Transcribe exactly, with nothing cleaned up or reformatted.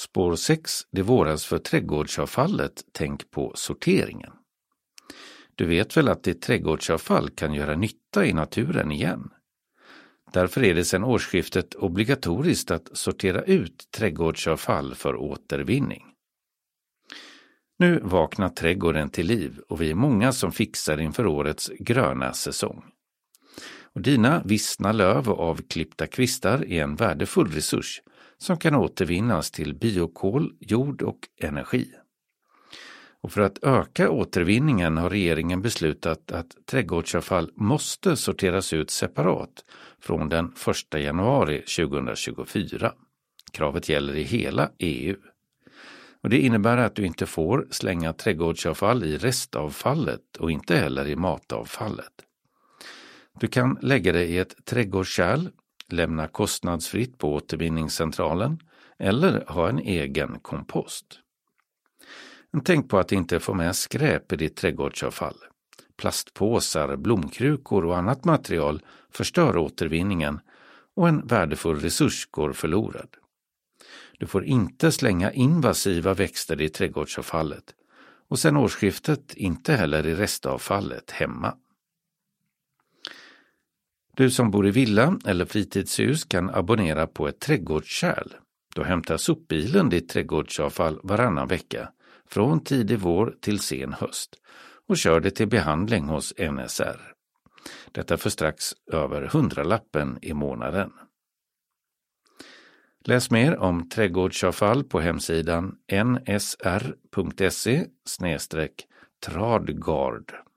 Spår sex. Det våras för trädgårdsavfallet. Tänk på sorteringen. Du vet väl att ditt trädgårdsavfall kan göra nytta i naturen igen? Därför är det sedan årsskiftet obligatoriskt att sortera ut trädgårdsavfall för återvinning. Nu vaknar trädgården till liv och vi är många som fixar inför årets gröna säsong. Och dina vissna löv och avklippta kvistar är en värdefull resurs som kan återvinnas till biokol, jord och energi. Och för att öka återvinningen har regeringen beslutat att trädgårdsavfall måste sorteras ut separat från den första januari tjugohundratjugofyra. Kravet gäller i hela E U. Och det innebär att du inte får slänga trädgårdsavfall i restavfallet och inte heller i matavfallet. Du kan lägga det i ett trädgårdskärl, lämna kostnadsfritt på återvinningscentralen eller ha en egen kompost. Men tänk på att inte få med skräp i ditt trädgårdsavfall. Plastpåsar, blomkrukor och annat material förstör återvinningen och en värdefull resurs går förlorad. Du får inte slänga invasiva växter i trädgårdsavfallet och sedan årsskiftet inte heller i restavfallet hemma. Du som bor i villa eller fritidshus kan abonnera på ett trädgårdskärl. Då hämtar sopbilen ditt trädgårdsavfall varannan vecka från tidig vår till sen höst och kör det till behandling hos N S R. Detta för strax över hundralappen i månaden. Läs mer om trädgårdsavfall på hemsidan n s r punkt se slash tradgard.